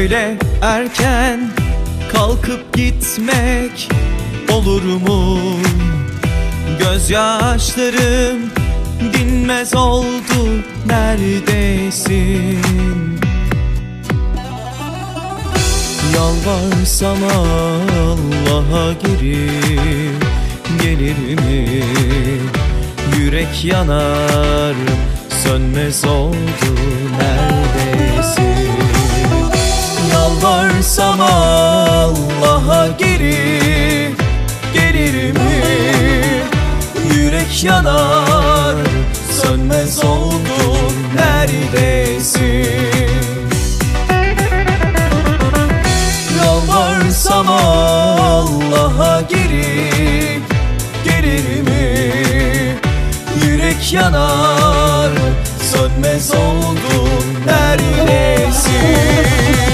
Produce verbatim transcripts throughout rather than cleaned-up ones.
Böyle erken kalkıp gitmek olur mu? Gözyaşlarım dinmez oldu, neredesin? Yalvarsam Allah'a geri gelir mi? Yürek yanar, sönmez oldu, neredesin? Yalvarsam Allah'a geri gelir mi? Yürek yanar, sönmez oldu, neredesin? Yalvarsam Allah'a geri gelir mi? Yürek yanar, sönmez oldu, neredesin?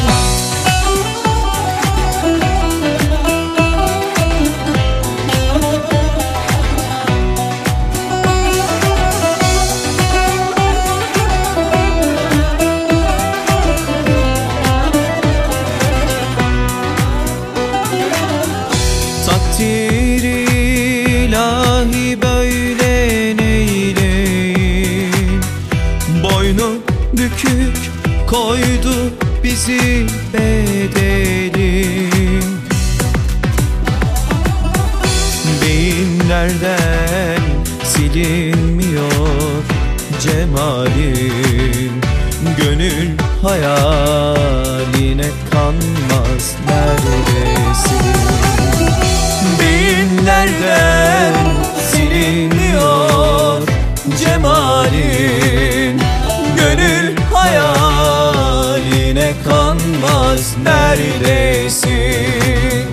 Takdir ilahi böyle neyleyim? Boynu bükük koydu bizi bedelim. Beyinlerden silinmiyor cemalin. Gönül hayaline kanmaz, neredesin? Beyinlerden silinmiyor cemalin. Gönül hayaline kanmaz, neredesin?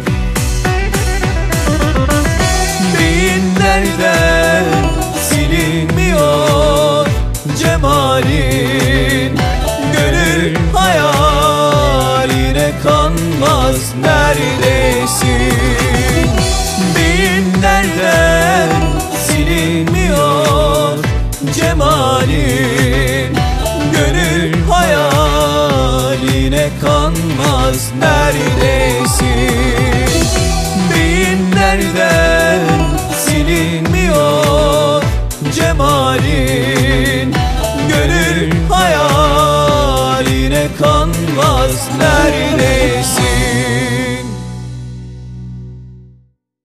Beyinlerden silinmiyor cemalin. Gönül hayaline kanmaz, neredesin? Beyinlerden silinmiyor cemalin. Gönül hayaline kanmaz, neredesin? Beyinlerden silinmiyor cemalin. Gönül hayaline kanmaz, neredesin?